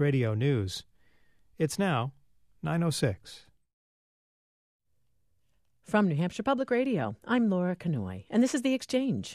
Radio News. It's now 9:06. From New Hampshire Public Radio, I'm Laura Canoy, and this is The Exchange.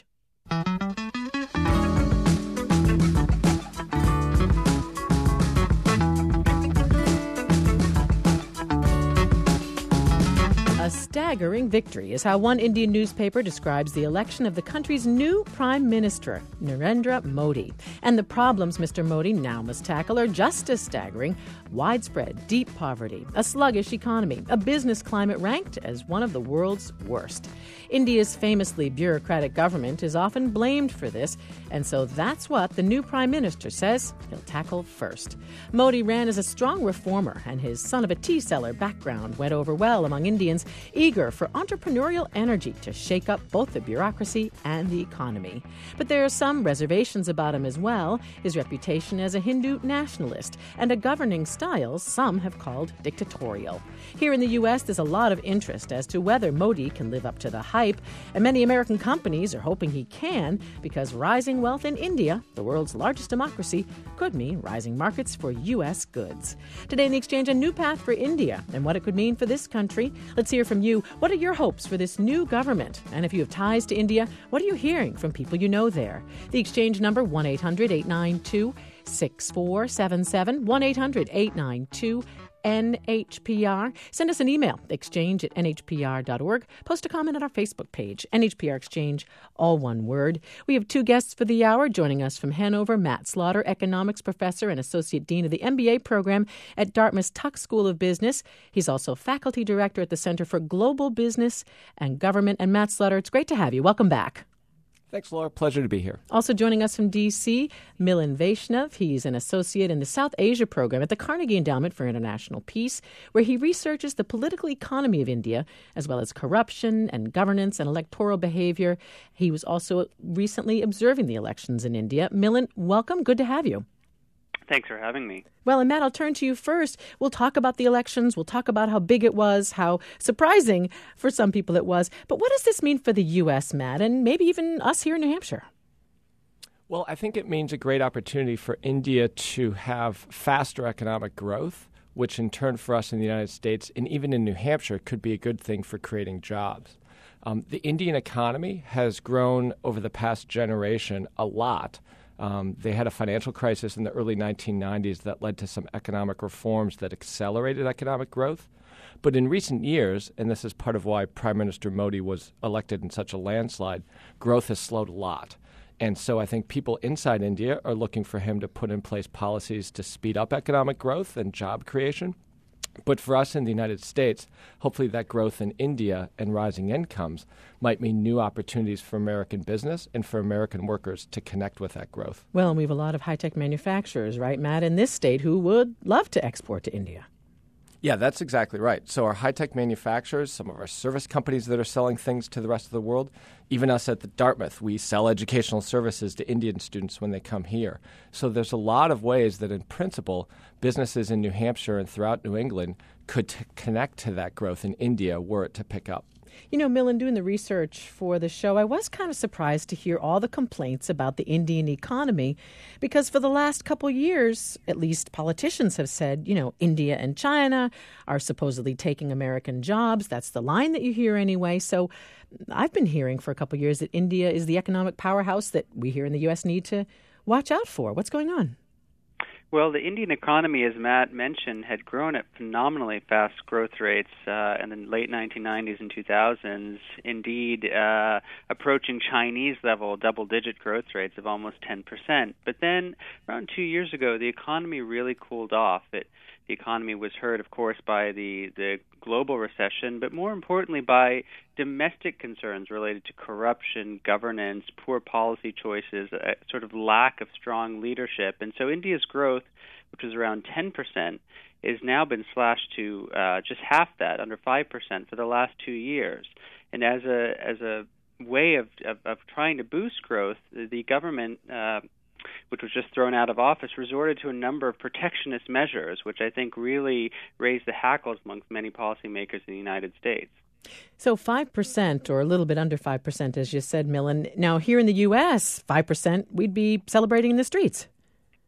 A staggering victory is how one Indian newspaper describes the election of the country's new Prime Minister, Narendra Modi. And the problems Mr. Modi now must tackle are just as staggering. Widespread, deep poverty, a sluggish economy, a business climate ranked as one of the world's worst. India's famously bureaucratic government is often blamed for this, and so that's what the new Prime Minister says he'll tackle first. Modi ran as a strong reformer, and his son-of-a-tea-seller background went over well among Indians eager for entrepreneurial energy to shake up both the bureaucracy and the economy. But there are some reservations about him as well, his reputation as a Hindu nationalist, and a governing style some have called dictatorial. Here in the U.S., there's a lot of interest as to whether Modi can live up to the hype, and many American companies are hoping he can, because rising wealth in India, the world's largest democracy, could mean rising markets for U.S. goods. Today in The Exchange, a new path for India and what it could mean for this country. Let's hear from you. What are your hopes for this new government? And if you have ties to India, what are you hearing from people you know there? The Exchange number, 1-800-892-6477, 1-800-892-NHPR. Send us an email, exchange@nhpr.org. Post a comment on our Facebook page, NHPR Exchange, all one word. We have two guests for the hour. Joining us from Hanover, Matt Slaughter, economics professor and associate dean of the MBA program at Dartmouth Tuck School of Business. He's also faculty director at the Center for Global Business and Government. And Matt Slaughter, it's great to have you. Welcome back. Thanks, Laura. Pleasure to be here. Also joining us from D.C., Milind Vaishnav. He's an associate in the South Asia program at the Carnegie Endowment for International Peace, where he researches the political economy of India, as well as corruption and governance and electoral behavior. He was also recently observing the elections in India. Milind, welcome. Good to have you. Thanks for having me. Well, and Matt, I'll turn to you first. We'll talk about the elections. We'll talk about how big it was, how surprising for some people it was. But what does this mean for the U.S., Matt, and maybe even us here in New Hampshire? Well, I think it means a great opportunity for India to have faster economic growth, which in turn for us in the United States and even in New Hampshire could be a good thing for creating jobs. The Indian economy has grown over the past generation a lot. They had a financial crisis in the early 1990s that led to some economic reforms that accelerated economic growth. But in recent years, and this is part of why Prime Minister Modi was elected in such a landslide, growth has slowed a lot. And so I think people inside India are looking for him to put in place policies to speed up economic growth and job creation. But for us in the United States, hopefully that growth in India and rising incomes might mean new opportunities for American business and for American workers to connect with that growth. Well, and we have a lot of high-tech manufacturers, right, Matt, in this state who would love to export to India. Yeah, that's exactly right. So our high-tech manufacturers, some of our service companies that are selling things to the rest of the world, even us at the Dartmouth, we sell educational services to Indian students when they come here. So there's a lot of ways that in principle, businesses in New Hampshire and throughout New England could connect to that growth in India were it to pick up. You know, Milind, doing the research for the show, I was kind of surprised to hear all the complaints about the Indian economy because for the last couple years, at least politicians have said, you know, India and China are supposedly taking American jobs. That's the line that you hear anyway. So I've been hearing for a couple years that India is the economic powerhouse that we here in the U.S. need to watch out for. What's going on? Well, the Indian economy, as Matt mentioned, had grown at phenomenally fast growth rates in the late 1990s and 2000s, indeed approaching Chinese level double-digit growth rates of almost 10%. But then around 2 years ago, the economy really cooled off. The economy was hurt, of course, by the global recession, but more importantly by domestic concerns related to corruption, governance, poor policy choices, a sort of lack of strong leadership. And so India's growth, which was around 10%, has now been slashed to just half that, under 5%, for the last 2 years. And as a way of trying to boost growth, the government which was just thrown out of office, resorted to a number of protectionist measures, which I think really raised the hackles amongst many policymakers in the United States. So 5%, or a little bit under 5%, as you said, Milind. Now, here in the U.S., 5%, we'd be celebrating in the streets.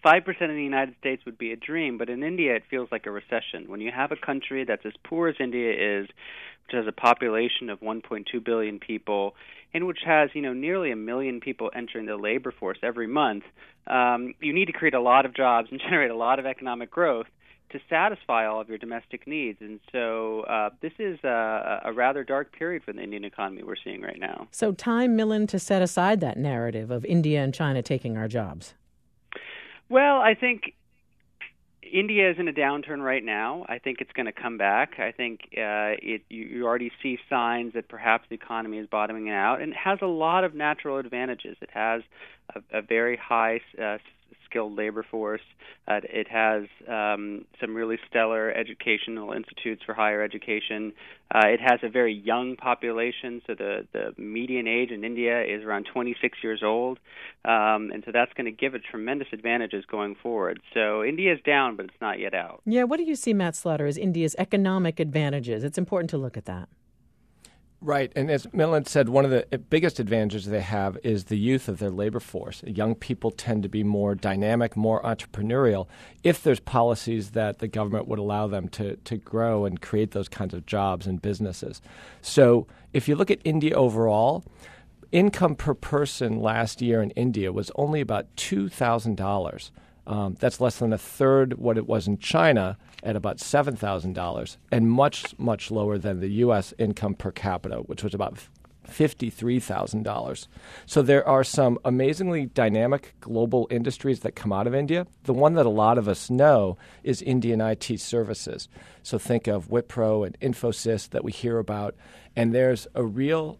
5% in the United States would be a dream, but in India it feels like a recession. When you have a country that's as poor as India is, which has a population of 1.2 billion people, and which has, nearly 1 million people entering the labor force every month, you need to create a lot of jobs and generate a lot of economic growth to satisfy all of your domestic needs. And so this is a rather dark period for the Indian economy we're seeing right now. So time, Milind, to set aside that narrative of India and China taking our jobs. Well, I think India is in a downturn right now. I think it's going to come back. I think you already see signs that perhaps the economy is bottoming out, and it has a lot of natural advantages. It has a very high skilled labor force. It has some really stellar educational institutes for higher education. It has a very young population, so the median age in India is around 26 years old, and so that's going to give it tremendous advantages going forward. So India is down, but it's not yet out. Yeah, what do you see, Matt Slaughter, as India's economic advantages? It's important to look at that. Right. And as Milind said, one of the biggest advantages they have is the youth of their labor force. Young people tend to be more dynamic, more entrepreneurial if there's policies that the government would allow them to grow and create those kinds of jobs and businesses. So if you look at India overall, income per person last year in India was only about $2,000. That's less than a third what it was in China at about $7,000, and much, much lower than the U.S. income per capita, which was about $53,000. So there are some amazingly dynamic global industries that come out of India. The one that a lot of us know is Indian IT services. So think of Wipro and Infosys that we hear about, and there's a real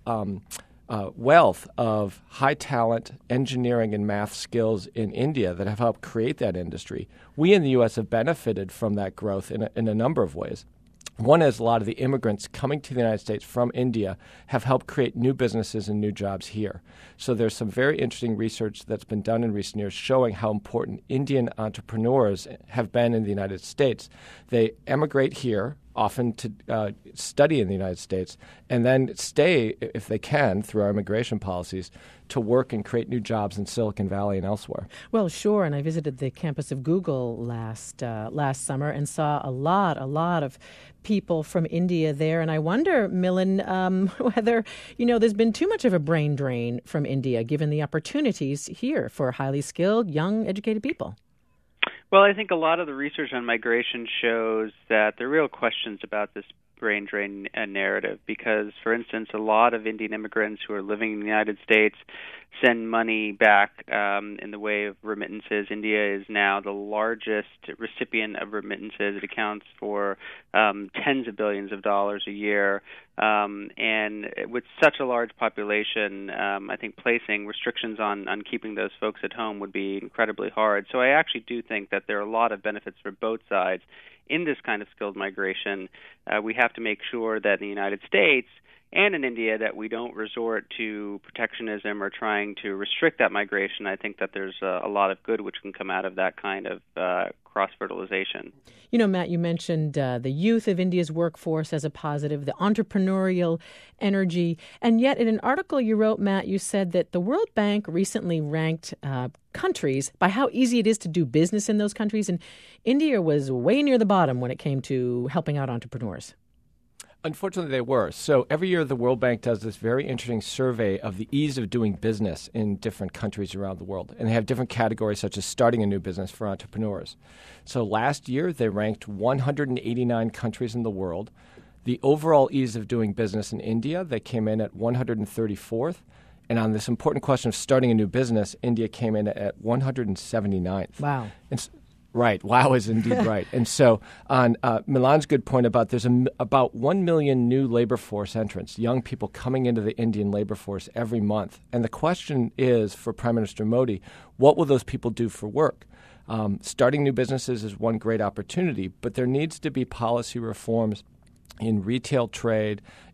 wealth of high talent engineering and math skills in India that have helped create that industry. We in the U.S. have benefited from that growth in a number of ways. One is a lot of the immigrants coming to the United States from India have helped create new businesses and new jobs here. So there's some very interesting research that's been done in recent years showing how important Indian entrepreneurs have been in the United States. They emigrate here, often to study in the United States, and then stay, if they can, through our immigration policies, to work and create new jobs in Silicon Valley and elsewhere. Well, sure, and I visited the campus of Google last summer and saw a lot of people from India there, and I wonder, Milind, whether, there's been too much of a brain drain from India, given the opportunities here for highly skilled, young, educated people. Well, I think a lot of the research on migration shows that there are real questions about this brain drain narrative because, for instance, a lot of Indian immigrants who are living in the United States send money back in the way of remittances. India is now the largest recipient of remittances. It accounts for tens of billions of dollars a year. And with such a large population, I think placing restrictions on keeping those folks at home would be incredibly hard. So I actually do think that there are a lot of benefits for both sides in this kind of skilled migration. We have to make sure that in the United States and in India that we don't resort to protectionism or trying to restrict that migration. I think that there's a lot of good which can come out of that kind of cross-fertilization. Matt, you mentioned the youth of India's workforce as a positive, the entrepreneurial energy, and yet in an article you wrote, Matt, you said that the World Bank recently ranked countries by how easy it is to do business in those countries, and India was way near the bottom when it came to helping out entrepreneurs. Unfortunately, they were. So every year the World Bank does this very interesting survey of the ease of doing business in different countries around the world. And they have different categories such as starting a new business for entrepreneurs. So last year they ranked 189 countries in the world. The overall ease of doing business in India, they came in at 134th. And on this important question of starting a new business, India came in at 179th. Wow. Right. Wow is indeed right. And so on Milan's good point about there's about 1 million new labor force entrants, young people coming into the Indian labor force every month. And the question is for Prime Minister Modi, what will those people do for work? Starting new businesses is one great opportunity, but there needs to be policy reforms in retail trade,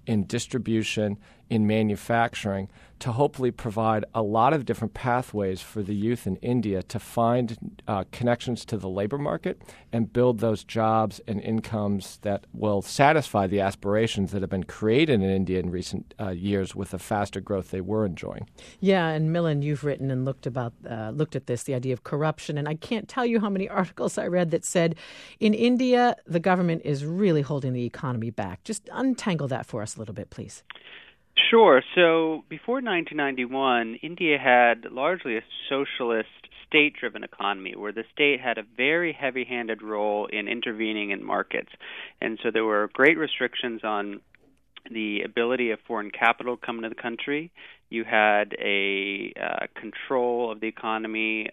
in distribution, in manufacturing, to hopefully provide a lot of different pathways for the youth in India to find connections to the labor market and build those jobs and incomes that will satisfy the aspirations that have been created in India in recent years with the faster growth they were enjoying. Yeah, and Milind, you've written and looked at this, the idea of corruption, and I can't tell you how many articles I read that said in India the government is really holding the economy back. Just untangle that for us a little bit, please. Sure. So before 1991, India had largely a socialist, state-driven economy where the state had a very heavy-handed role in intervening in markets. And so there were great restrictions on the ability of foreign capital to come into the country. You had a control of the economy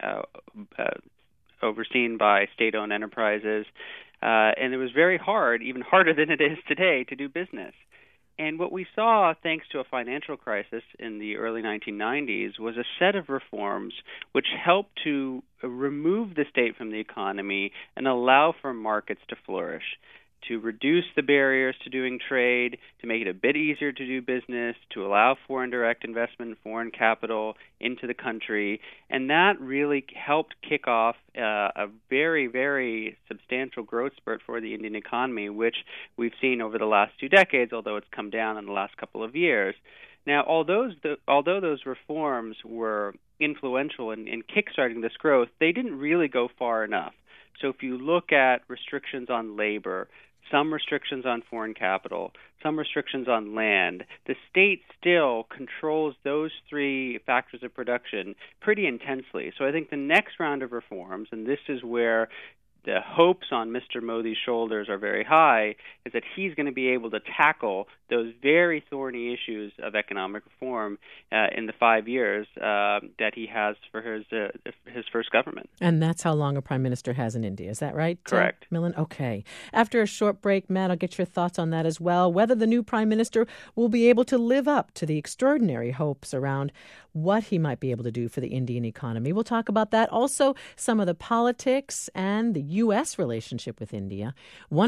overseen by state-owned enterprises. And it was very hard, even harder than it is today, to do business. And what we saw, thanks to a financial crisis in the early 1990s, was a set of reforms which helped to remove the state from the economy and allow for markets to flourish, to reduce the barriers to doing trade, to make it a bit easier to do business, to allow foreign direct investment, foreign capital into the country. And that really helped kick off a very, very substantial growth spurt for the Indian economy, which we've seen over the last 2 decades, although it's come down in the last couple of years. Now, although those reforms were influential in kickstarting this growth, they didn't really go far enough. So if you look at restrictions on labor, some restrictions on foreign capital, some restrictions on land, the state still controls those 3 factors of production pretty intensely. So I think the next round of reforms, and this is where the hopes on Mr. Modi's shoulders are very high, is that he's going to be able to tackle those very thorny issues of economic reform in the 5 years that he has for his first government. And that's how long a prime minister has in India. Is that right? Correct. Milind? Okay. After a short break, Matt, I'll get your thoughts on that as well. Whether the new prime minister will be able to live up to the extraordinary hopes around what he might be able to do for the Indian economy. We'll talk about that. Also, some of the politics and the U.S. relationship with India.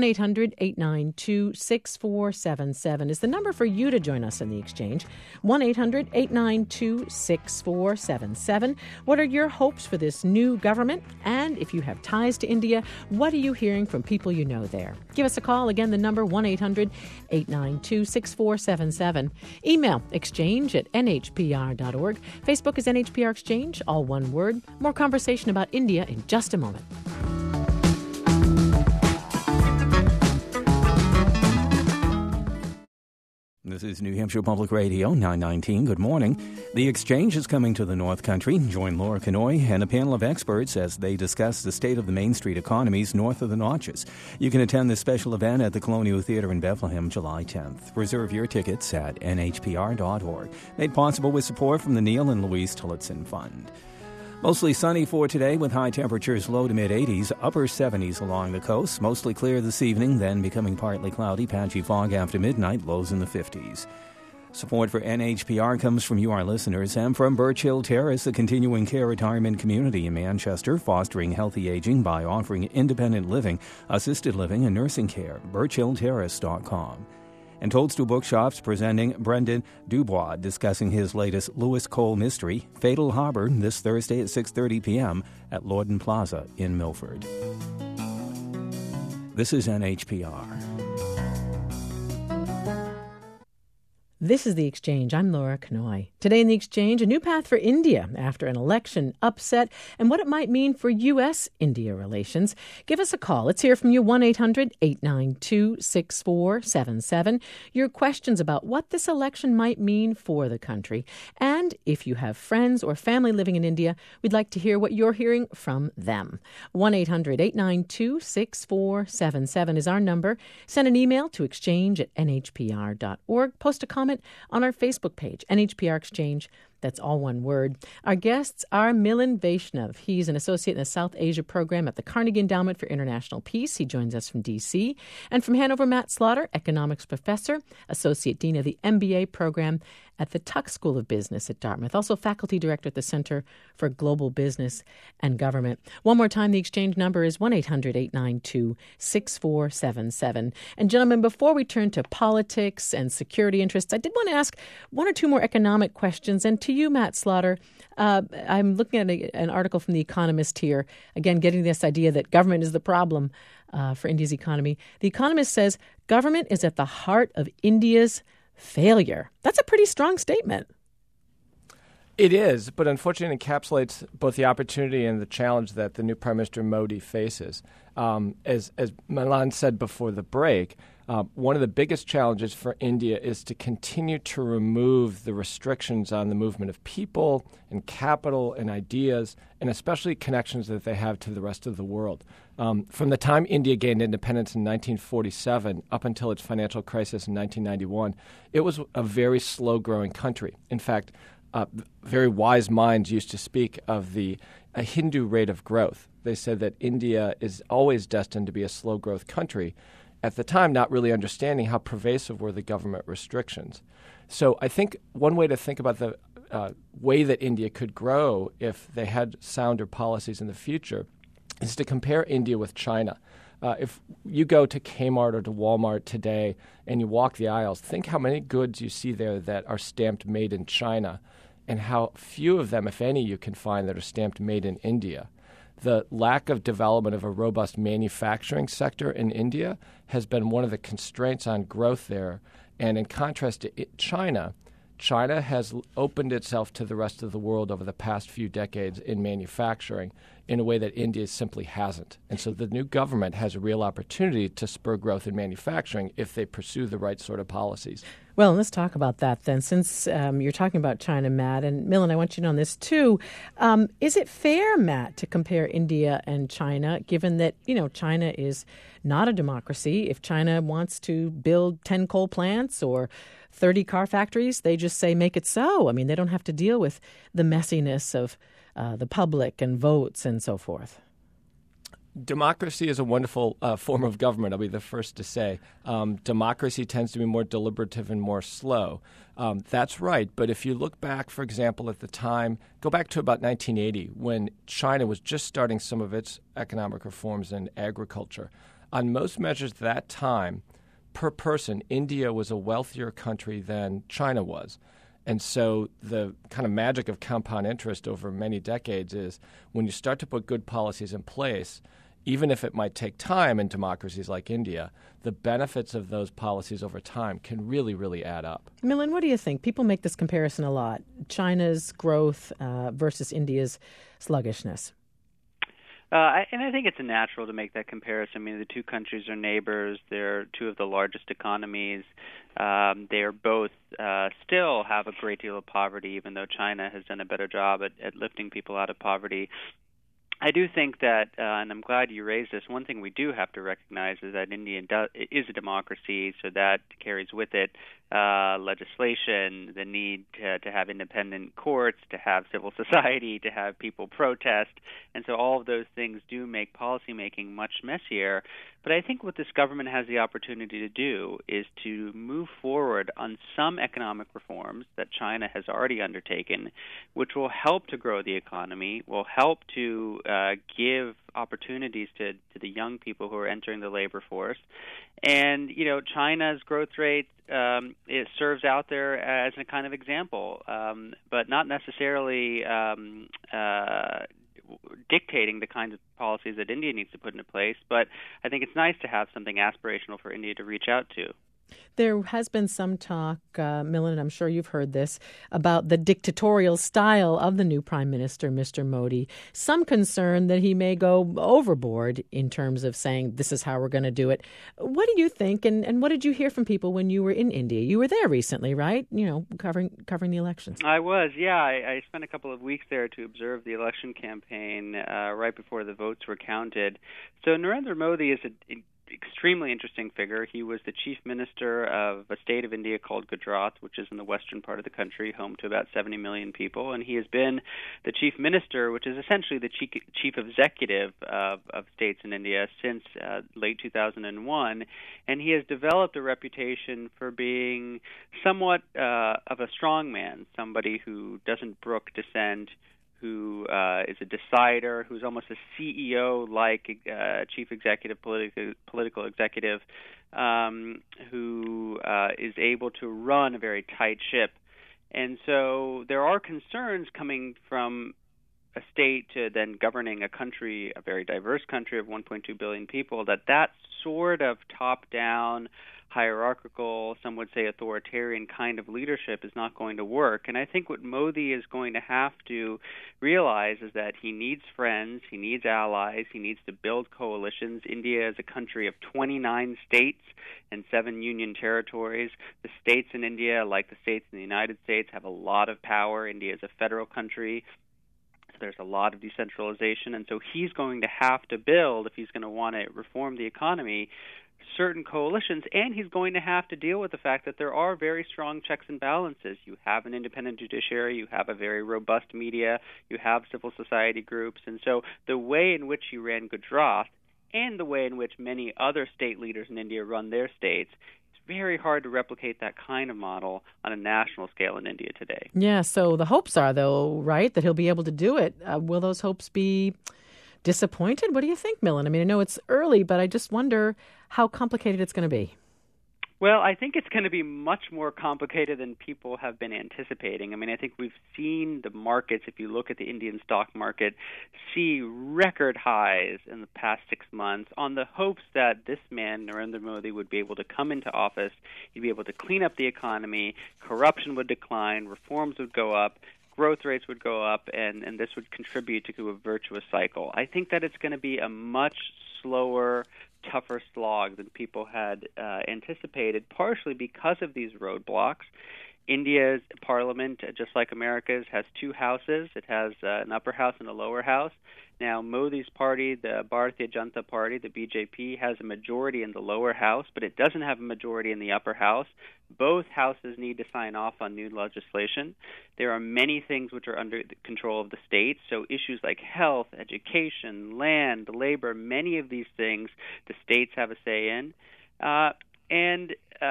1-800-892-6477 is the number for you to join us in the exchange. 1-800-892-6477. What are your hopes for this new government? And if you have ties to India, what are you hearing from people you know there? Give us a call. Again, the number 1-800-892-6477. Email exchange@nhpr.org. Facebook is NHPR Exchange, all one word. More conversation about India in just a moment. This is New Hampshire Public Radio, 919. Good morning. The Exchange is coming to the North Country. Join Laura Kanoy and a panel of experts as they discuss the state of the Main Street economies north of the Notches. You can attend this special event at the Colonial Theater in Bethlehem, July 10th. Reserve your tickets at nhpr.org. Made possible with support from the Neil and Louise Tillotson Fund. Mostly sunny for today with high temperatures low to mid-80s, upper 70s along the coast. Mostly clear this evening, then becoming partly cloudy, patchy fog after midnight, lows in the 50s. Support for NHPR comes from you, our listeners, and from Birch Hill Terrace, a continuing care retirement community in Manchester, fostering healthy aging by offering independent living, assisted living, and nursing care. birchhillterrace.com. And Toadstool Bookshops presenting Brendan Dubois discussing his latest Lewis Cole mystery, Fatal Harbor, this Thursday at 6:30 p.m. at Lorden Plaza in Milford. This is NHPR. This is The Exchange. I'm Laura Kanoy. Today in The Exchange, a new path for India after an election upset and what it might mean for U.S.-India relations. Give us a call. Let's hear from you, 1-800-892-6477. Your questions about what this election might mean for the country. And if you have friends or family living in India, we'd like to hear what you're hearing from them. 1-800-892-6477 is our number. Send an email to exchange@nhpr.org. Post a comment on our Facebook page, NHPR Exchange. That's all one word. Our guests are Milind Vaishnav. He's an associate in the South Asia program at the Carnegie Endowment for International Peace. He joins us from D.C. And from Hanover, Matt Slaughter, economics professor, associate dean of the MBA program at the Tuck School of Business at Dartmouth, also faculty director at the Center for Global Business and Government. One more time, the exchange number is 1-800-892-6477. And gentlemen, before we turn to politics and security interests, I did want to ask one or two more economic questions. And to you, Matt Slaughter, I'm looking at an article from The Economist here, again, getting this idea that government is the problem for India's economy. The Economist says government is at the heart of India's failure. That's a pretty strong statement. It is, but unfortunately encapsulates both the opportunity and the challenge that the new Prime Minister Modi faces. As Milan said before the break, one of the biggest challenges for India is to continue to remove the restrictions on the movement of people and capital and ideas, and especially connections that they have to the rest of the world. From the time India gained independence in 1947 up until its financial crisis in 1991, it was a very slow-growing country. In fact, very wise minds used to speak of a Hindu rate of growth. They said that India is always destined to be a slow-growth country, at the time not really understanding how pervasive were the government restrictions. So I think one way to think about the way that India could grow if they had sounder policies in the future is to compare India with China. If you go to Kmart or to Walmart today and you walk the aisles, think how many goods you see there that are stamped made in China and how few of them, if any, you can find that are stamped made in India. The lack of development of a robust manufacturing sector in India has been one of the constraints on growth there. And in contrast to China, China has opened itself to the rest of the world over the past few decades in manufacturing in a way that India simply hasn't. And so the new government has a real opportunity to spur growth in manufacturing if they pursue the right sort of policies. Well, let's talk about that then. Since you're talking about China, Matt, and Millen, I want you to know on this too. Is it fair, Matt, to compare India and China, given that, China is not a democracy? If China wants to build 10 coal plants or 30 car factories, they just say, make it so. I mean, they don't have to deal with the messiness of the public and votes and so forth. Democracy is a wonderful form of government, I'll be the first to say. Democracy tends to be more deliberative and more slow. That's right. But if you look back, for example, at the time, go back to about 1980, when China was just starting some of its economic reforms in agriculture. On most measures at that time, per person, India was a wealthier country than China was. And so the kind of magic of compound interest over many decades is when you start to put good policies in place, even if it might take time in democracies like India, the benefits of those policies over time can really, really add up. Millen, what do you think? People make this comparison a lot, China's growth versus India's sluggishness. And I think it's natural to make that comparison. I mean, the two countries are neighbors. They're two of the largest economies. They are both still have a great deal of poverty, even though China has done a better job at lifting people out of poverty. I do think that, and I'm glad you raised this, one thing we do have to recognize is that India is a democracy, so that carries with it legislation, the need to have independent courts, to have civil society, to have people protest. And so all of those things do make policymaking much messier. But I think what this government has the opportunity to do is to move forward on some economic reforms that China has already undertaken, which will help to grow the economy, will help to give opportunities to the young people who are entering the labor force. And, China's growth rate, it serves out there as a kind of example, but not necessarily dictating the kinds of policies that India needs to put into place. But I think it's nice to have something aspirational for India to reach out to. There has been some talk, Millen, and I'm sure you've heard this, about the dictatorial style of the new Prime Minister, Mr. Modi. Some concern that he may go overboard in terms of saying this is how we're going to do it. What do you think, and what did you hear from people when you were in India? You were there recently, right? Covering the elections. I was, yeah. I spent a couple of weeks there to observe the election campaign right before the votes were counted. So Narendra Modi is an extremely interesting figure. He was the chief minister of a state of India called Gujarat, which is in the western part of the country, home to about 70 million people. And he has been the chief minister, which is essentially the chief executive of states in India since late 2001. And he has developed a reputation for being somewhat of a strong man, somebody who doesn't brook dissent, who is a decider, who's almost a CEO-like chief executive, political executive, who is able to run a very tight ship. And so there are concerns coming from a state to then governing a country, a very diverse country of 1.2 billion people, that sort of top-down, hierarchical, some would say authoritarian kind of leadership is not going to work. And I think what Modi is going to have to realize is that he needs friends, he needs allies, he needs to build coalitions. India is a country of 29 states and 7 union territories. The states in India, like the states in the United States, have a lot of power. India is a federal country. There's a lot of decentralization, and so he's going to have to build, if he's going to want to reform the economy, certain coalitions, and he's going to have to deal with the fact that there are very strong checks and balances. You have an independent judiciary, you have a very robust media, you have civil society groups, and so the way in which he ran Gujarat and the way in which many other state leaders in India run their states, very hard to replicate that kind of model on a national scale in India today. Yeah, so the hopes are, though, right, that he'll be able to do it. Will those hopes be disappointed? What do you think, Millen? I mean, I know it's early, but I just wonder how complicated it's going to be. Well, I think it's going to be much more complicated than people have been anticipating. I mean, I think we've seen the markets, if you look at the Indian stock market, see record highs in the past 6 months on the hopes that this man, Narendra Modi, would be able to come into office, he'd be able to clean up the economy, corruption would decline, reforms would go up, growth rates would go up, and this would contribute to a virtuous cycle. I think that it's going to be a much slower, tougher slog than people had anticipated, partially because of these roadblocks. India's parliament, just like America's, has 2 houses. It has an upper house and a lower house. Now, Modi's party, the Bharatiya Janata Party, the BJP, has a majority in the lower house, but it doesn't have a majority in the upper house. Both houses need to sign off on new legislation. There are many things which are under the control of the states, so issues like health, education, land, labor, many of these things the states have a say in. And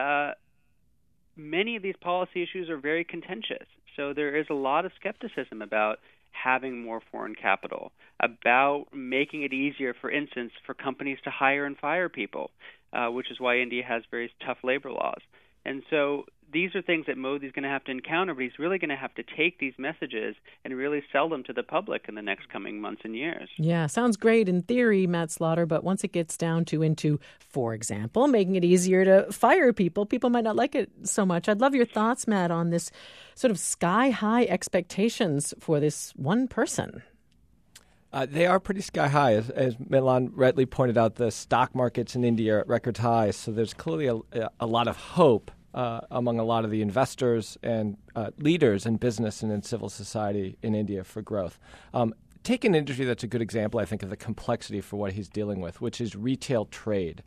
many of these policy issues are very contentious. So there is a lot of skepticism about having more foreign capital, about making it easier, for instance, for companies to hire and fire people, which is why India has very tough labor laws. And so these are things that Modi's going to have to encounter, but he's really going to have to take these messages and really sell them to the public in the next coming months and years. Yeah, sounds great in theory, Matt Slaughter, but once it gets down into, for example, making it easier to fire people, people might not like it so much. I'd love your thoughts, Matt, on this sort of sky-high expectations for this one person. They are pretty sky high. As Milan rightly pointed out, the stock markets in India are at record highs, so there's clearly a lot of hope among a lot of the investors and leaders in business and in civil society in India for growth. Take an industry that's a good example, I think, of the complexity for what he's dealing with, which is retail trade.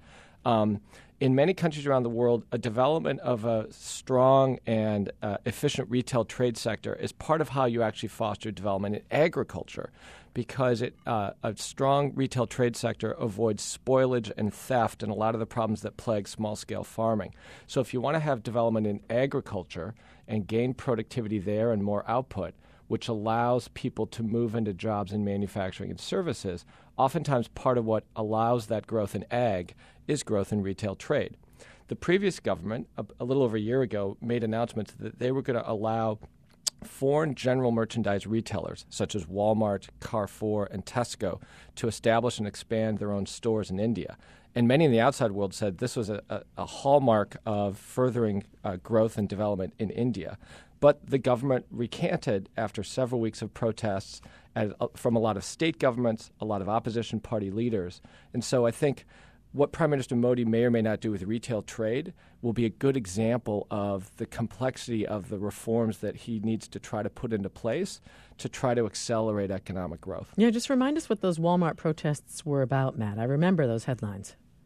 In many countries around the world, a development of a strong and efficient retail trade sector is part of how you actually foster development in agriculture, because a strong retail trade sector avoids spoilage and theft and a lot of the problems that plague small-scale farming. So if you want to have development in agriculture and gain productivity there and more output, which allows people to move into jobs in manufacturing and services, oftentimes part of what allows that growth in ag is growth in retail trade. The previous government, a little over a year ago, made announcements that they were going to allow foreign general merchandise retailers, such as Walmart, Carrefour, and Tesco, to establish and expand their own stores in India. And many in the outside world said this was a hallmark of furthering growth and development in India. But the government recanted after several weeks of protests from a lot of state governments, a lot of opposition party leaders. And so I think what Prime Minister Modi may or may not do with retail trade will be a good example of the complexity of the reforms that he needs to try to put into place to try to accelerate economic growth. Yeah, just remind us what those Walmart protests were about, Matt. I remember those headlines.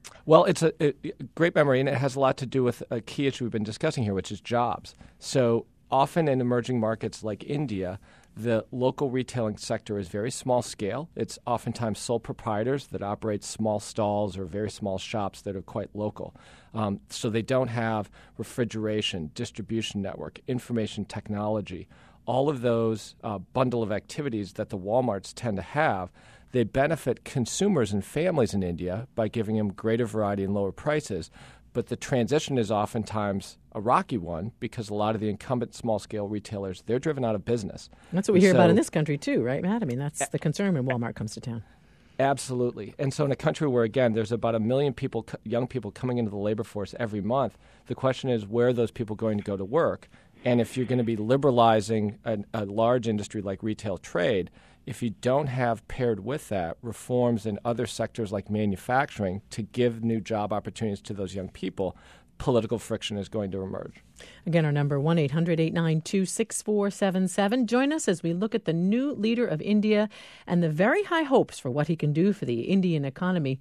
Well, it's a great memory, and it has a lot to do with a key issue we've been discussing here, which is jobs. So often in emerging markets like India, the local retailing sector is very small scale. It's oftentimes sole proprietors that operate small stalls or very small shops that are quite local. So they don't have refrigeration, distribution network, information technology, all of those bundle of activities that the Walmarts tend to have. They benefit consumers and families in India by giving them greater variety and lower prices. But the transition is oftentimes a rocky one because a lot of the incumbent small-scale retailers, they're driven out of business. That's what we hear about in this country too, right, Matt? I mean, that's the concern when Walmart comes to town. Absolutely. And so in a country where, again, there's about 1 million people, young people coming into the labor force every month, the question is, where are those people going to go to work? And if you're going to be liberalizing a large industry like retail trade, if you don't have paired with that reforms in other sectors like manufacturing to give new job opportunities to those young people, political friction is going to emerge. Again, our number, 1-800-892-6477. Join us as we look at the new leader of India and the very high hopes for what he can do for the Indian economy.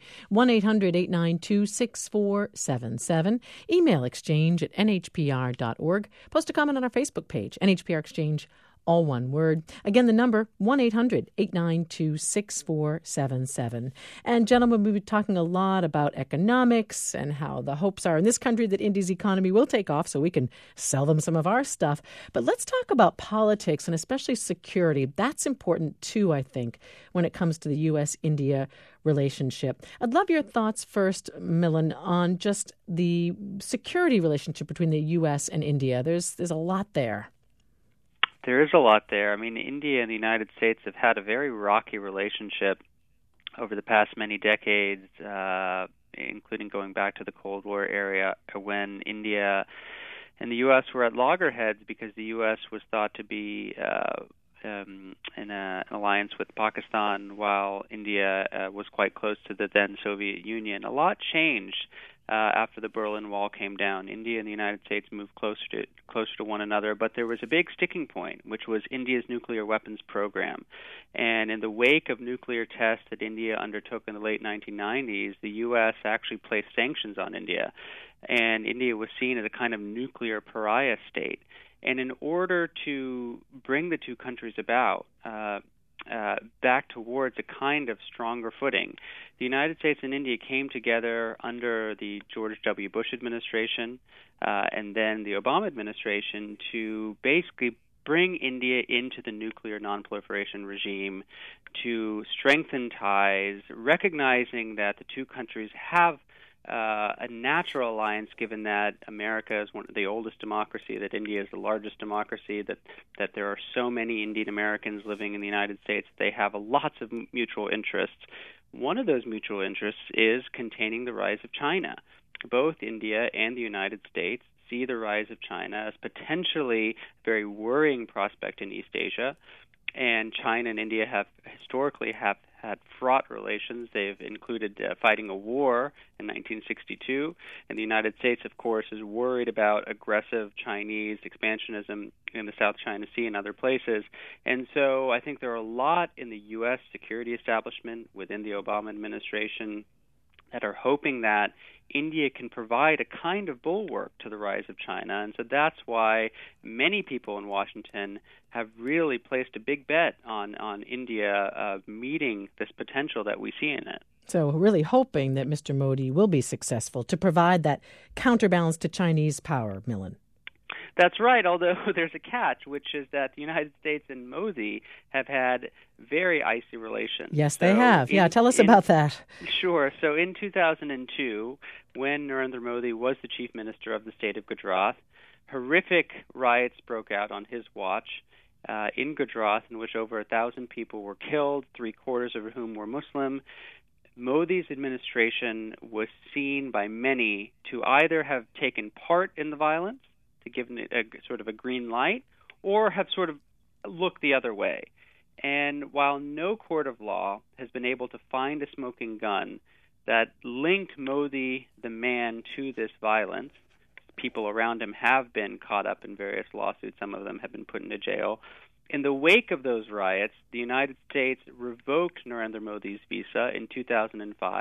1-800-892-6477. Email exchange@nhpr.org. Post a comment on our Facebook page, NHPR Exchange, all one word. Again, the number, 1-800-892-6477. And gentlemen, we've been talking a lot about economics and how the hopes are in this country that India's economy will take off so we can sell them some of our stuff. But let's talk about politics and especially security. That's important too, I think, when it comes to the U.S.-India relationship. I'd love your thoughts first, Milind, on just the security relationship between the U.S. and India. There's a lot there. There is a lot there. I mean, India and the United States have had a very rocky relationship over the past many decades, including going back to the Cold War era when India and the U.S. were at loggerheads because the U.S. was thought to be in an alliance with Pakistan while India was quite close to the then Soviet Union. A lot changed after the Berlin Wall came down. India and the United States moved closer to one another, but there was a big sticking point, which was India's nuclear weapons program. And in the wake of nuclear tests that India undertook in the late 1990s, the U.S. actually placed sanctions on India, and India was seen as a kind of nuclear pariah state. And in order to bring the two countries about back towards a kind of stronger footing, the United States and India came together under the George W. Bush administration and then the Obama administration to basically bring India into the nuclear nonproliferation regime, to strengthen ties, recognizing that the two countries have a natural alliance, given that America is one of the oldest democracy, that India is the largest democracy, that there are so many Indian Americans living in the United States. They have lots of mutual interests. One of those mutual interests is containing the rise of China. Both India and the United States see the rise of China as potentially a very worrying prospect in East Asia. And China and India have historically had fraught relations. They've included fighting a war in 1962. And the United States, of course, is worried about aggressive Chinese expansionism in the South China Sea and other places. And so I think there are a lot in the U.S. security establishment within the Obama administration that are hoping that India can provide a kind of bulwark to the rise of China. And so that's why many people in Washington have really placed a big bet on India meeting this potential that we see in it. So really hoping that Mr. Modi will be successful to provide that counterbalance to Chinese power, Milind. That's right, although there's a catch, which is that the United States and Modi have had very icy relations. Yes, they have. Tell us about that. Sure. So in 2002, when Narendra Modi was the chief minister of the state of Gujarat, horrific riots broke out on his watch in Gujarat, in which over 1,000 people were killed, 3/4 of whom were Muslim. Modi's administration was seen by many to either have taken part in the violence, to give it a sort of a green light, or have sort of looked the other way. And while no court of law has been able to find a smoking gun that linked Modi, the man, to this violence, people around him have been caught up in various lawsuits. Some of them have been put into jail. In the wake of those riots, the United States revoked Narendra Modi's visa in 2005,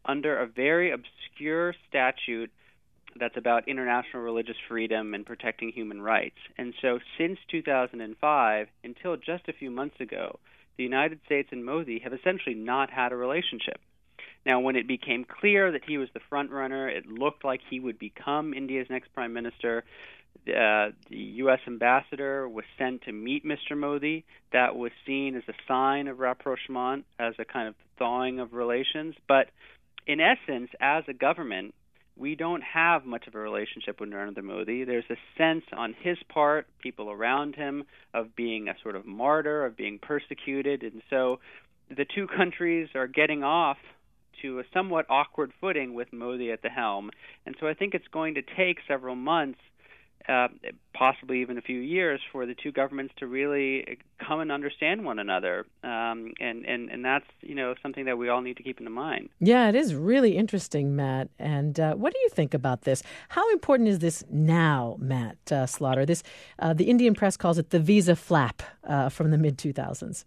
under a very obscure statute that's about international religious freedom and protecting human rights. And so since 2005, until just a few months ago, the United States and Modi have essentially not had a relationship. Now, when it became clear that he was the front runner, it looked like he would become India's next prime minister. The U.S. ambassador was sent to meet Mr. Modi. That was seen as a sign of rapprochement, as a kind of thawing of relations. But in essence, as a government, we don't have much of a relationship with Narendra Modi. There's a sense on his part, people around him, of being a sort of martyr, of being persecuted. And so the two countries are getting off to a somewhat awkward footing with Modi at the helm. And so I think it's going to take several months, possibly even a few years, for the two governments to really come and understand one another. And that's, something that we all need to keep in mind. Yeah, it is really interesting, Matt. And what do you think about this? How important is this now, Matt Slaughter? The Indian press calls it the visa flap from the mid-2000s.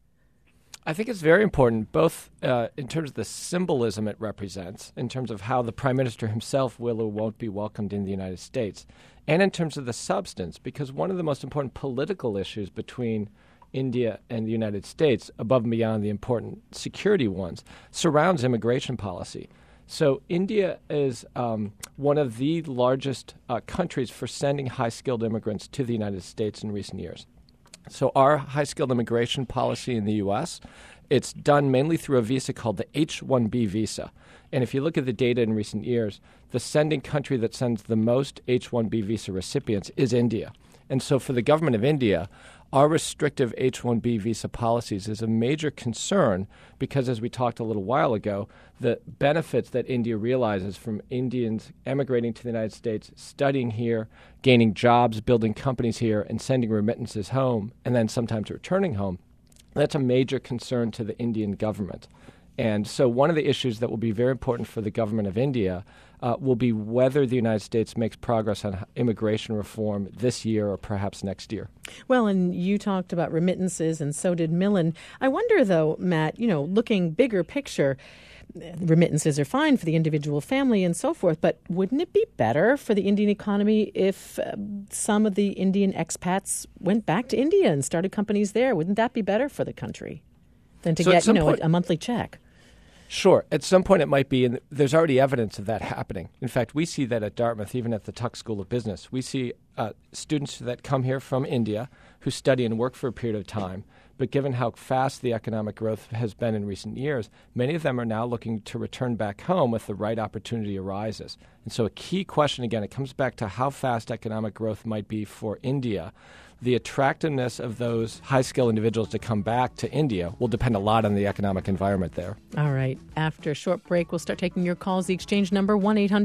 I think it's very important, both in terms of the symbolism it represents, in terms of how the prime minister himself will or won't be welcomed in the United States, and in terms of the substance, because one of the most important political issues between India and the United States, above and beyond the important security ones, surrounds immigration policy. So India is one of the largest countries for sending high-skilled immigrants to the United States in recent years. So our high-skilled immigration policy in the U.S., it's done mainly through a visa called the H-1B visa. And if you look at the data in recent years, the sending country that sends the most H-1B visa recipients is India. And so for the government of India, our restrictive H-1B visa policies is a major concern because, as we talked a little while ago, the benefits that India realizes from Indians emigrating to the United States, studying here, gaining jobs, building companies here, and sending remittances home, and then sometimes returning home, that's a major concern to the Indian government. And so one of the issues that will be very important for the government of India will be whether the United States makes progress on immigration reform this year or perhaps next year. Well, and you talked about remittances, and so did Millen. I wonder, though, Matt, looking bigger picture, remittances are fine for the individual family and so forth, but wouldn't it be better for the Indian economy if some of the Indian expats went back to India and started companies there? Wouldn't that be better for the country than to get, a monthly check? Sure. At some point it might be, and there's already evidence of that happening. In fact, we see that at Dartmouth, even at the Tuck School of Business. We see students that come here from India who study and work for a period of time. But given how fast the economic growth has been in recent years, many of them are now looking to return back home if the right opportunity arises. And so a key question, again, it comes back to how fast economic growth might be for India. The attractiveness of those high-skilled individuals to come back to India will depend a lot on the economic environment there. All right. After a short break, we'll start taking your calls. The exchange number,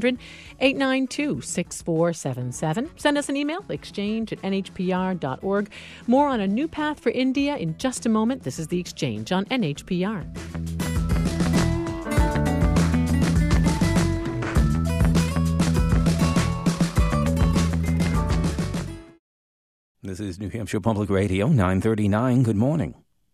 1-800-892-6477. Send us an email, exchange@nhpr.org. More on a new path for India in just a moment. This is The Exchange on NHPR. This is New Hampshire Public Radio, 939. Good morning.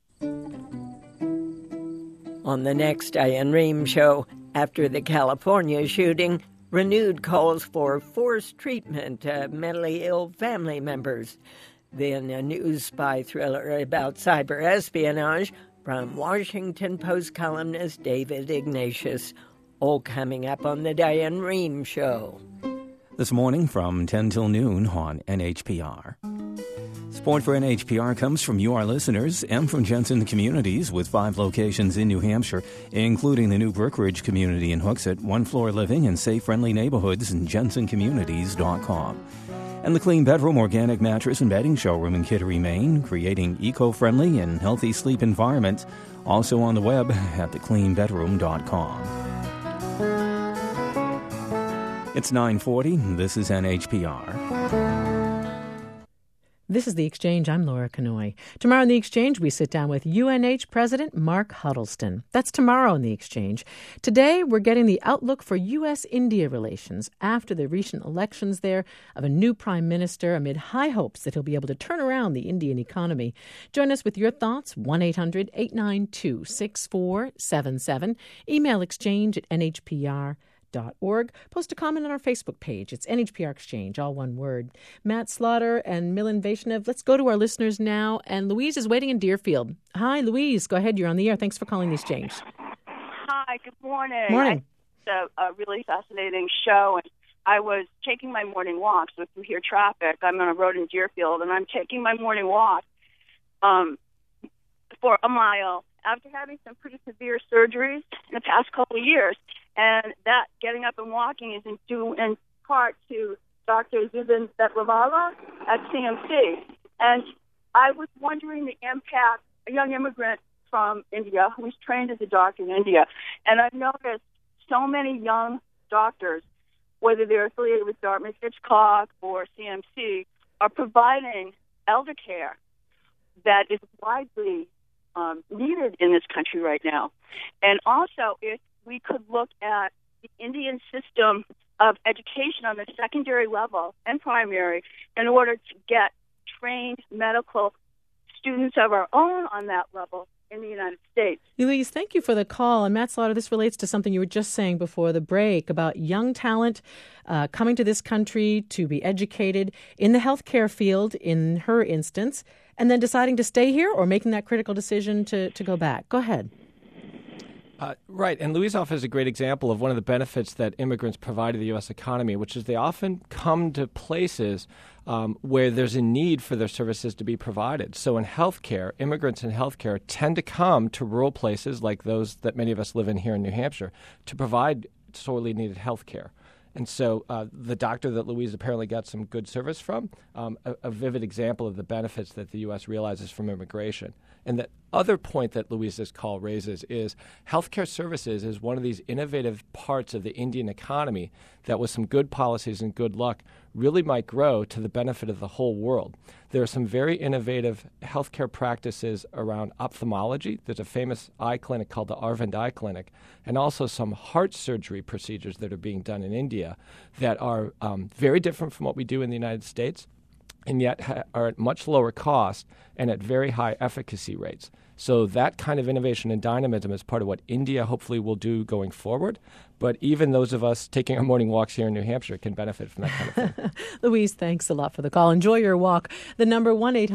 On the next Diane Rehm Show, after the California shooting, renewed calls for forced treatment of mentally ill family members. Then a news spy thriller about cyber espionage from Washington Post columnist David Ignatius. All coming up on the Diane Rehm Show. This morning from 10 till noon on NHPR. Support for NHPR comes from you, our listeners, and from Jensen Communities with 5 locations in New Hampshire, including the new Brookridge community in Hooksett, one-floor living and safe, friendly neighborhoods, and jensencommunities.com. And the Clean Bedroom Organic Mattress and Bedding Showroom in Kittery, Maine, creating eco-friendly and healthy sleep environments, also on the web at thecleanbedroom.com. It's 9:40. This is NHPR. This is The Exchange. I'm Laura Kanoy. Tomorrow in The Exchange, we sit down with UNH President Mark Huddleston. That's tomorrow in The Exchange. Today, we're getting the outlook for U.S.-India relations after the recent elections there of a new prime minister amid high hopes that he'll be able to turn around the Indian economy. Join us with your thoughts, 1-800-892-6477. Email exchange@nhpr.org. Post a comment on our Facebook page. It's NHPR Exchange, all one word. Matt Slaughter and Milan Vaishnav. Let's go to our listeners now. And Louise is waiting in Deerfield. Hi, Louise. Go ahead. You're on the air. Thanks for calling the Exchange. Hi, good morning. Morning. It's a really fascinating show. And I was taking my morning walk. So if you hear traffic, I'm on a road in Deerfield, and I'm taking my morning walk for a mile after having some pretty severe surgeries in the past couple of years. And that getting up and walking is due in part to Dr. Zubin Betlavala at CMC. And I was wondering the impact, a young immigrant from India who was trained as a doctor in India. And I've noticed so many young doctors, whether they're affiliated with Dartmouth-Hitchcock or CMC, are providing elder care that is widely needed in this country right now. And also, if we could look at the Indian system of education on the secondary level and primary in order to get trained medical students of our own on that level in the United States. Louise, thank you for the call. And Matt Slaughter, this relates to something you were just saying before the break about young talent coming to this country to be educated in the healthcare field, in her instance, and then deciding to stay here or making that critical decision to go back. Go ahead. Right, and Louise offers a great example of one of the benefits that immigrants provide to the U.S. economy, which is they often come to places where there's a need for their services to be provided. So in healthcare, immigrants in healthcare tend to come to rural places like those that many of us live in here in New Hampshire to provide sorely needed healthcare. And so the doctor that Louise apparently got some good service from, a vivid example of the benefits that the U.S. realizes from immigration. And the other point that Louise's call raises is healthcare services is one of these innovative parts of the Indian economy that with some good policies and good luck really might grow to the benefit of the whole world. There are some very innovative healthcare practices around ophthalmology. There's a famous eye clinic called the Arvind Eye Clinic, and also some heart surgery procedures that are being done in India that are very different from what we do in the United States, and yet are at much lower cost and at very high efficacy rates. So that kind of innovation and dynamism is part of what India hopefully will do going forward. But even those of us taking our morning walks here in New Hampshire can benefit from that kind of thing. Louise, thanks a lot for the call. Enjoy your walk. The number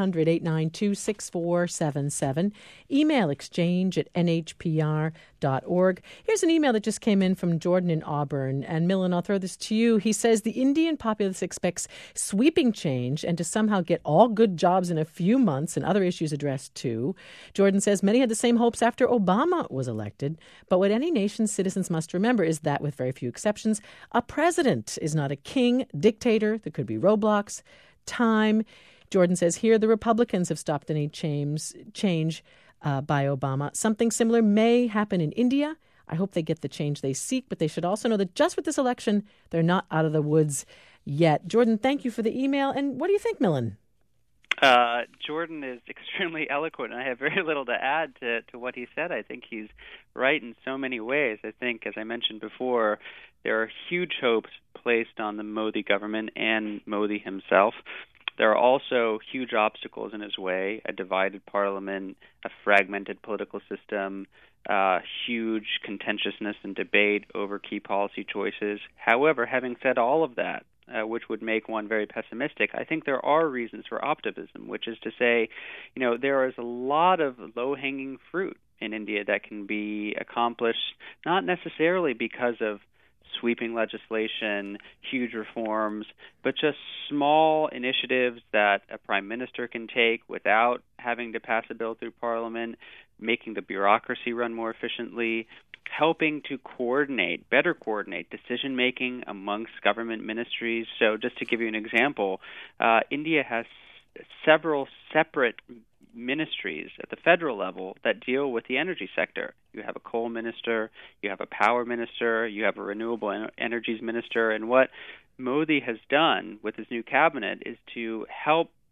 1-800-892-6477. Email exchange@nhpr.org. Here's an email that just came in from Jordan in Auburn. And Milan, I'll throw this to you. He says the Indian populace expects sweeping change and to somehow get all good jobs in a few months and other issues addressed too. Jordan says many had the same hopes after Obama was elected. But what any nation's citizens must remember is that, with very few exceptions, a president is not a king, dictator. There could be roadblocks, time. Jordan says here the Republicans have stopped any change by Obama. Something similar may happen in India. I hope they get the change they seek, but they should also know that just with this election, they're not out of the woods yet. Jordan, thank you for the email. And what do you think, Milan? Jordan is extremely eloquent, and I have very little to add to what he said. I think he's right in so many ways. I think, as I mentioned before, there are huge hopes placed on the Modi government and Modi himself. There are also huge obstacles in his way: a divided parliament, a fragmented political system, huge contentiousness and debate over key policy choices. However, having said all of that, which would make one very pessimistic, I think there are reasons for optimism, which is to say, there is a lot of low-hanging fruit in India that can be accomplished, not necessarily because of sweeping legislation, huge reforms, but just small initiatives that a prime minister can take without having to pass a bill through parliament, making the bureaucracy run more efficiently, helping to better coordinate decision-making amongst government ministries. So just to give you an example, India has several separate ministries at the federal level that deal with the energy sector. You have a coal minister, you have a power minister, you have a renewable energies minister, and what Modi has done with his new cabinet is to help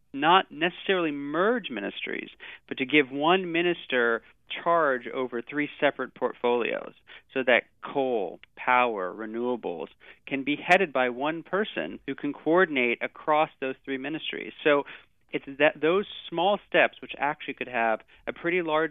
not necessarily merge ministries, but to give one minister charge over 3 separate portfolios so that coal, power, renewables can be headed by one person who can coordinate across those 3 ministries. So it's that those small steps which actually could have a pretty large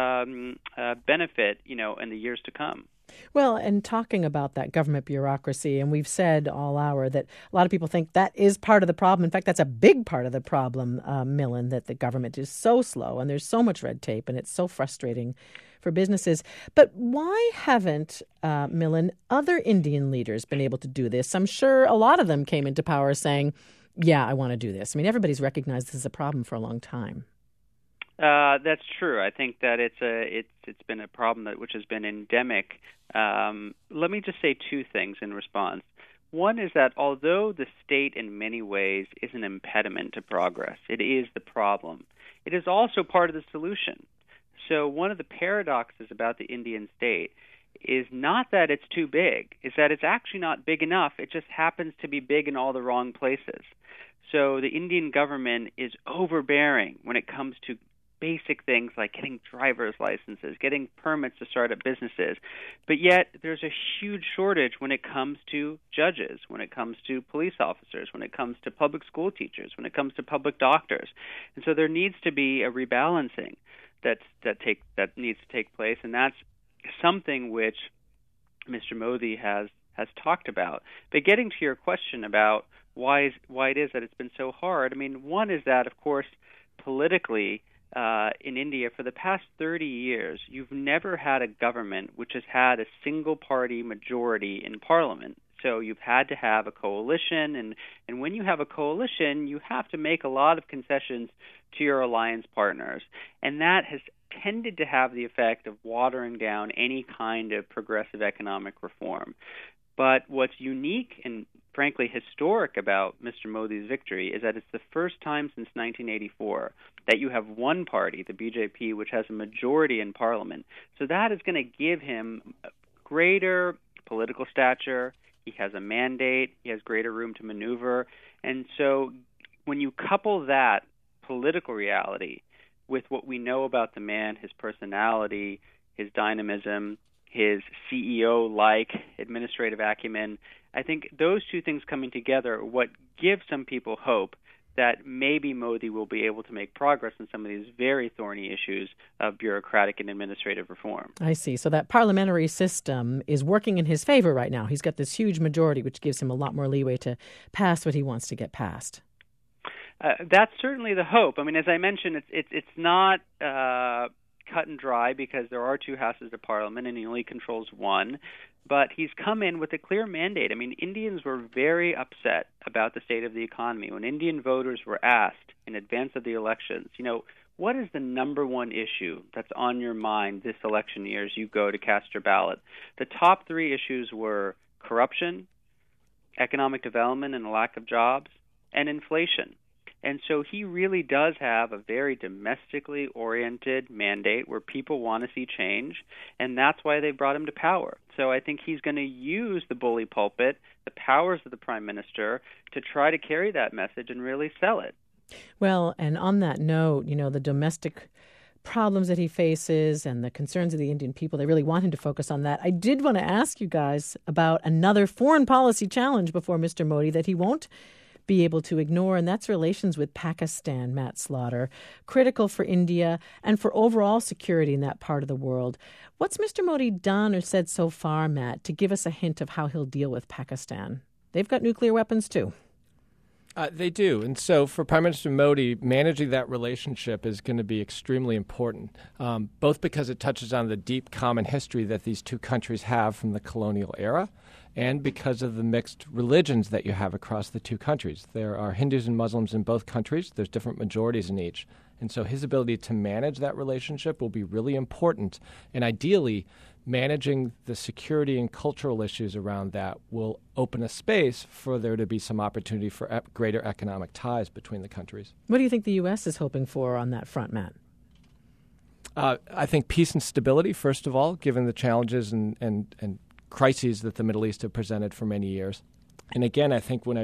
benefit, in the years to come. Well, and talking about that government bureaucracy, and we've said all hour that a lot of people think that is part of the problem. In fact, that's a big part of the problem, Millen, that the government is so slow and there's so much red tape and it's so frustrating for businesses. But why haven't, Millen, other Indian leaders been able to do this? I'm sure a lot of them came into power saying, yeah, I want to do this. I mean, everybody's recognized this as a problem for a long time. That's true. I think that it's been a problem which has been endemic. Let me just say 2 things in response. One is that although the state in many ways is an impediment to progress, it is the problem. It is also part of the solution. So one of the paradoxes about the Indian state is not that it's too big, is that it's actually not big enough. It just happens to be big in all the wrong places. So the Indian government is overbearing when it comes to basic things like getting driver's licenses, getting permits to start up businesses. But yet there's a huge shortage when it comes to judges, when it comes to police officers, when it comes to public school teachers, when it comes to public doctors. And so there needs to be a rebalancing that needs to take place, and that's something which Mr. Modi has talked about. But getting to your question about why it is that it's been so hard, I mean, one is that, of course, politically, in India, for the past 30 years, you've never had a government which has had a single-party majority in parliament. So you've had to have a coalition, and when you have a coalition, you have to make a lot of concessions to your alliance partners. And that has tended to have the effect of watering down any kind of progressive economic reform. But what's unique and frankly historic about Mr. Modi's victory is that it's the first time since 1984 that you have one party, the BJP, which has a majority in parliament. So that is going to give him greater political stature. He has a mandate. He has greater room to maneuver. And so when you couple that political reality with what we know about the man, his personality, his dynamism, his CEO-like administrative acumen, I think those 2 things coming together are what give some people hope that maybe Modi will be able to make progress in some of these very thorny issues of bureaucratic and administrative reform. I see. So that parliamentary system is working in his favor right now. He's got this huge majority, which gives him a lot more leeway to pass what he wants to get passed. That's certainly the hope. I mean, as I mentioned, it's not cut and dry because there are 2 houses of parliament and he only controls 1. But he's come in with a clear mandate. I mean, Indians were very upset about the state of the economy. When Indian voters were asked in advance of the elections, what is the number one issue that's on your mind this election year as you go to cast your ballot? The top 3 issues were corruption, economic development and a lack of jobs, and inflation. And so he really does have a very domestically oriented mandate where people want to see change, and that's why they brought him to power. So I think he's going to use the bully pulpit, the powers of the prime minister, to try to carry that message and really sell it. Well, and on that note, the domestic problems that he faces and the concerns of the Indian people, they really want him to focus on that. I did want to ask you guys about another foreign policy challenge before Mr. Modi that he won't be able to ignore, and that's relations with Pakistan, Matt Slaughter, critical for India and for overall security in that part of the world. What's Mr. Modi done or said so far, Matt, to give us a hint of how he'll deal with Pakistan? They've got nuclear weapons too. They do. And so for Prime Minister Modi, managing that relationship is going to be extremely important, both because it touches on the deep common history that these 2 countries have from the colonial era, and because of the mixed religions that you have across the 2 countries. There are Hindus and Muslims in both countries. There's different majorities in each. And so his ability to manage that relationship will be really important. And ideally, managing the security and cultural issues around that will open a space for there to be some opportunity for greater economic ties between the countries. What do you think the U.S. is hoping for on that front, Matt? I think peace and stability, first of all, given the challenges and crises that the Middle East have presented for many years. And again, I think when I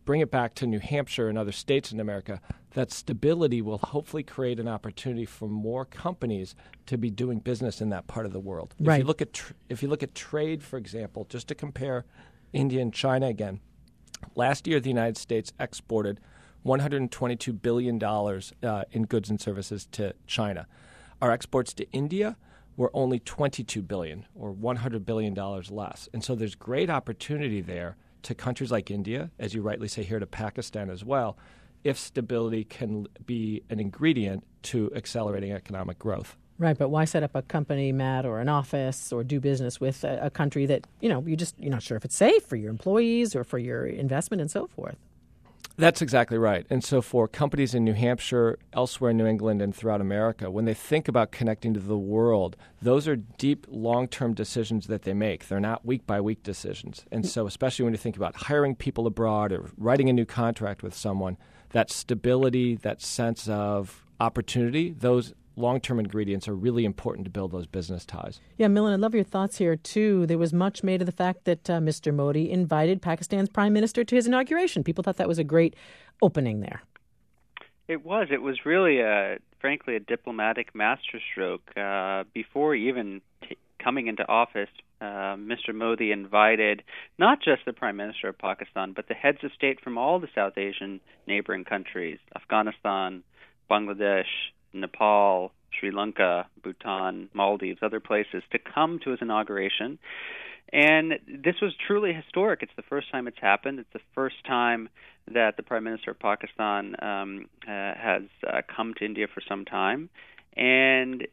bring it back to New Hampshire and other states in America, that stability will hopefully create an opportunity for more companies to be doing business in that part of the world. Right. If you look at trade, for example, just to compare India and China again, last year the United States exported $122 billion in goods and services to China. Our exports to India were only $22 billion, or $100 billion less. And so there's great opportunity there to countries like India, as you rightly say here, to Pakistan as well, if stability can be an ingredient to accelerating economic growth. Right, but why set up a company, Matt, or an office, or do business with a country that, you're not sure if it's safe for your employees or for your investment and so forth? That's exactly right. And so for companies in New Hampshire, elsewhere in New England, and throughout America, when they think about connecting to the world, those are deep, long-term decisions that they make. They're not week-by-week decisions. And so especially when you think about hiring people abroad or writing a new contract with someone, that stability, that sense of opportunity, those long-term ingredients are really important to build those business ties. Yeah, Milind, I'd love your thoughts here, too. There was much made of the fact that Mr. Modi invited Pakistan's prime minister to his inauguration. People thought that was a great opening there. It was. It was really, frankly, a diplomatic masterstroke. Before even coming into office, Mr. Modi invited not just the prime minister of Pakistan, but the heads of state from all the South Asian neighboring countries, Afghanistan, Bangladesh, Nepal, Sri Lanka, Bhutan, Maldives, other places, to come to his inauguration. And this was truly historic. It's the first time it's happened. It's the first time that the Prime Minister of Pakistan has come to India for some time. And,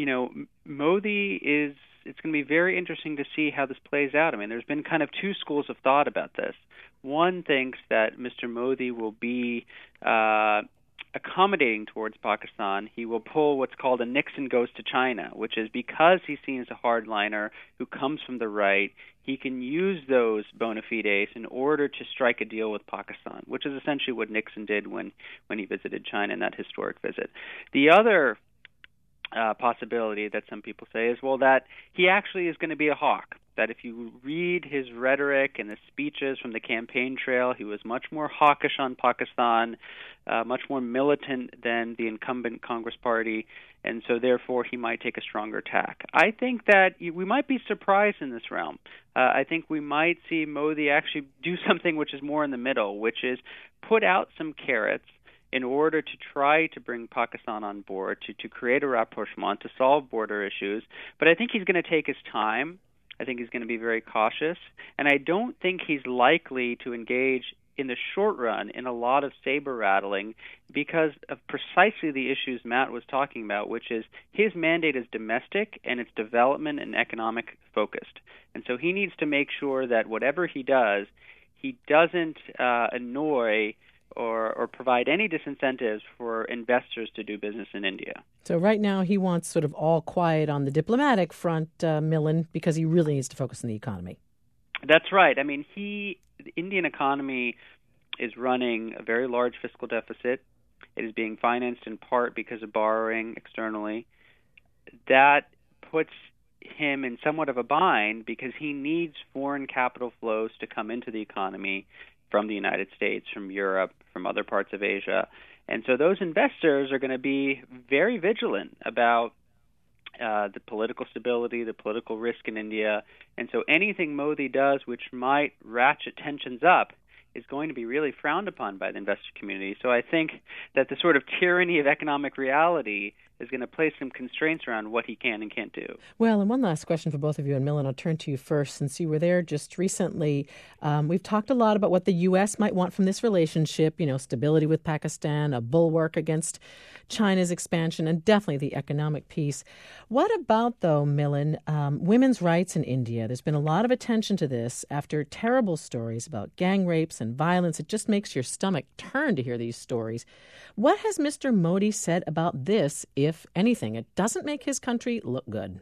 Modi it's going to be very interesting to see how this plays out. I mean, there's been kind of two schools of thought about this. One thinks that Mr. Modi will be accommodating towards Pakistan. He will pull what's called a Nixon goes to China, which is because he's seen as a hardliner who comes from the right, he can use those bona fides in order to strike a deal with Pakistan, which is essentially what Nixon did when he visited China in that historic visit. The other possibility that some people say is, well, that he actually is going to be a hawk, that if you read his rhetoric and the speeches from the campaign trail, he was much more hawkish on Pakistan, much more militant than the incumbent Congress Party, and so therefore he might take a stronger tack. I think that we might be surprised in this realm. I think we might see Modi actually do something which is more in the middle, which is put out some carrots in order to try to bring Pakistan on board, to create a rapprochement, to solve border issues. But I think he's going to take his time. I think he's going to be very cautious. And I don't think he's likely to engage in the short run in a lot of saber rattling because of precisely the issues Matt was talking about, which is his mandate is domestic and it's development and economic focused. And so he needs to make sure that whatever he does, he doesn't annoy or provide any disincentives for investors to do business in India. So right now he wants sort of all quiet on the diplomatic front, Milind, because he really needs to focus on the economy. That's right. I mean, the Indian economy is running a very large fiscal deficit. It is being financed in part because of borrowing externally. That puts him in somewhat of a bind because he needs foreign capital flows to come into the economy from the United States, from Europe, from other parts of Asia. And so those investors are going to be very vigilant about the political stability, the political risk in India. And so anything Modi does which might ratchet tensions up is going to be really frowned upon by the investor community. So I think that the sort of tyranny of economic reality is going to place some constraints around what he can and can't do. Well, and one last question for both of you, and Milind, I'll turn to you first. Since you were there just recently, we've talked a lot about what the U.S. might want from this relationship, stability with Pakistan, a bulwark against China's expansion, and definitely the economic piece. What about, though, Milind, women's rights in India? There's been a lot of attention to this after terrible stories about gang rapes and violence. It just makes your stomach turn to hear these stories. What has Mr. Modi said about this, if anything? It doesn't make his country look good.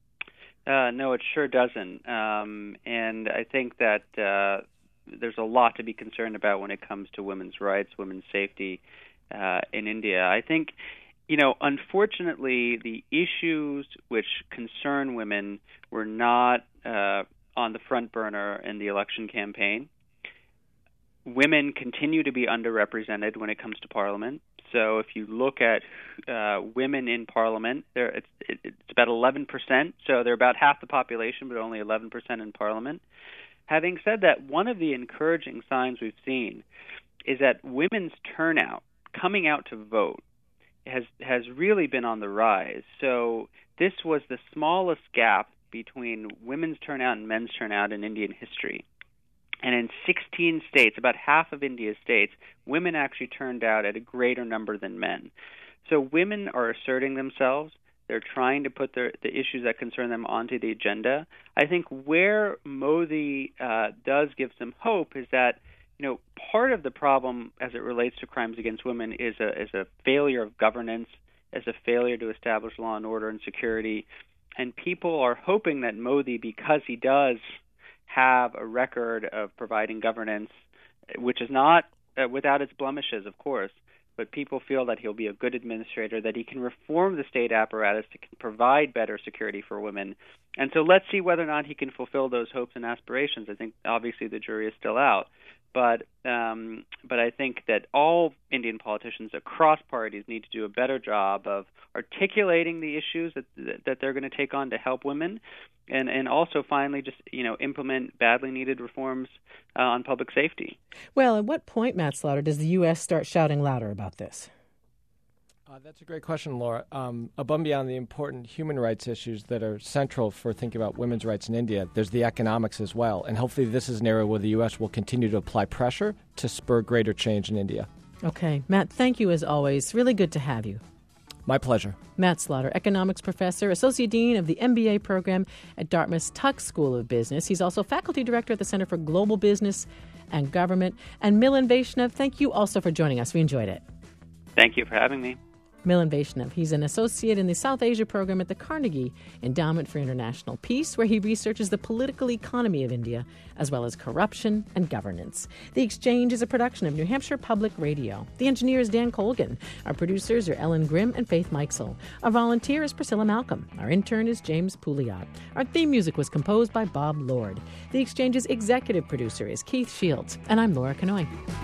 No, it sure doesn't. And I think that there's a lot to be concerned about when it comes to women's rights, women's safety in India. I think, unfortunately, the issues which concern women were not on the front burner in the election campaign. women continue to be underrepresented when it comes to Parliament. So if you look at women in Parliament, it's about 11%. So they're about half the population, but only 11% in Parliament. Having said that, one of the encouraging signs we've seen is that women's turnout, coming out to vote, has really been on the rise. So this was the smallest gap between women's turnout and men's turnout in Indian history. And in 16 states, about half of India's states, women actually turned out at a greater number than men. So women are asserting themselves. They're trying to put the issues that concern them onto the agenda. I think where Modi does give some hope is that, part of the problem as it relates to crimes against women is a failure of governance, as a failure to establish law and order and security. And people are hoping that Modi, because he does have a record of providing governance, which is not without its blemishes, of course, but people feel that he'll be a good administrator, that he can reform the state apparatus to provide better security for women. And so let's see whether or not he can fulfill those hopes and aspirations. I think obviously the jury is still out. But I think that all Indian politicians across parties need to do a better job of articulating the issues that they're going to take on to help women, and also finally just implement badly needed reforms on public safety. Well, at what point, Matt Slaughter, does the U.S. start shouting louder about this? That's a great question, Laura. Above and beyond the important human rights issues that are central for thinking about women's rights in India, there's the economics as well. And hopefully this is an area where the U.S. will continue to apply pressure to spur greater change in India. Okay. Matt, thank you as always. Really good to have you. My pleasure. Matt Slaughter, economics professor, associate dean of the MBA program at Dartmouth's Tuck School of Business. He's also faculty director at the Center for Global Business and Government. And Milan Vaishnav, thank you also for joining us. We enjoyed it. Thank you for having me. Milan Vaishnav. He's an associate in the South Asia program at the Carnegie Endowment for International Peace, where he researches the political economy of India, as well as corruption and governance. The Exchange is a production of New Hampshire Public Radio. The engineer is Dan Colgan. Our producers are Ellen Grimm and Faith Meixel. Our volunteer is Priscilla Malcolm. Our intern is James Pouliot. Our theme music was composed by Bob Lord. The Exchange's executive producer is Keith Shields. And I'm Laura Kanoy.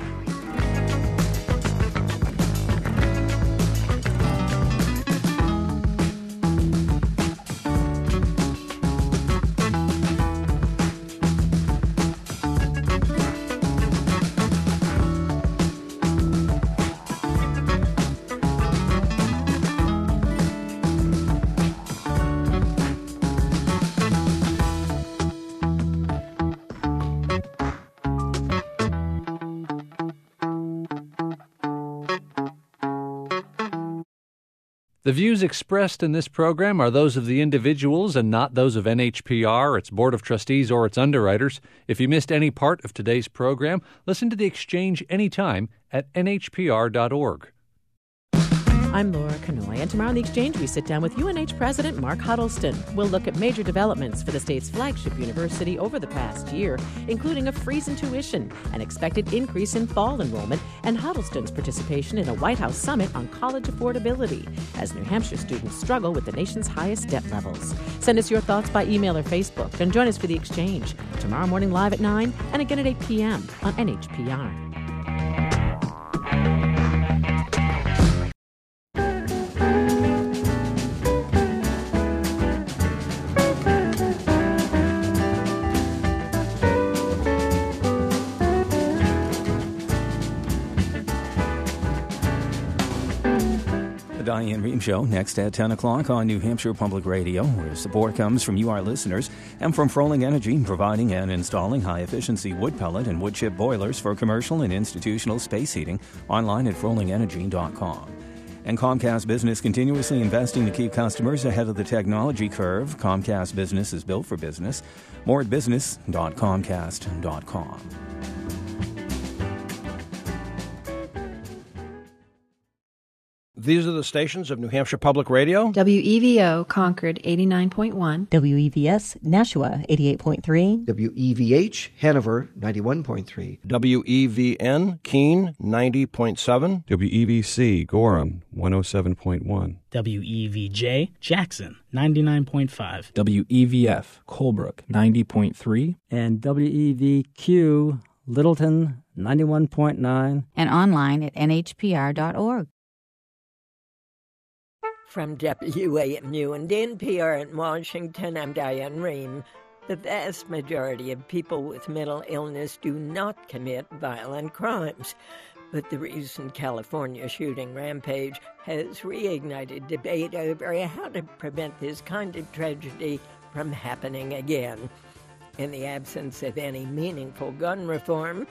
The views expressed in this program are those of the individuals and not those of NHPR, its Board of Trustees, or its underwriters. If you missed any part of today's program, listen to The Exchange anytime at nhpr.org. I'm Laura Kanoy, and tomorrow on The Exchange we sit down with UNH President Mark Huddleston. We'll look at major developments for the state's flagship university over the past year, including a freeze in tuition, an expected increase in fall enrollment, and Huddleston's participation in a White House summit on college affordability, as New Hampshire students struggle with the nation's highest debt levels. Send us your thoughts by email or Facebook, and join us for The Exchange, tomorrow morning live at 9 and again at 8 p.m. on NHPR. Diane Rehm Show next at 10 o'clock on New Hampshire Public Radio, where support comes from you, our listeners, and from Froling Energy, providing and installing high-efficiency wood pellet and wood chip boilers for commercial and institutional space heating, online at frolingenergy.com. And Comcast Business continuously investing to keep customers ahead of the technology curve. Comcast Business is built for business. More at business.comcast.com. These are the stations of New Hampshire Public Radio. WEVO Concord 89.1. WEVS Nashua 88.3. WEVH Hanover 91.3. WEVN Keene 90.7. WEVC Gorham 107.1. WEVJ Jackson 99.5. WEVF Colebrook 90.3. And WEVQ Littleton 91.9, and online at nhpr.org. From WAMU and NPR in Washington, I'm Diane Rehm. The vast majority of people with mental illness do not commit violent crimes. But the recent California shooting rampage has reignited debate over how to prevent this kind of tragedy from happening again. In the absence of any meaningful gun reform,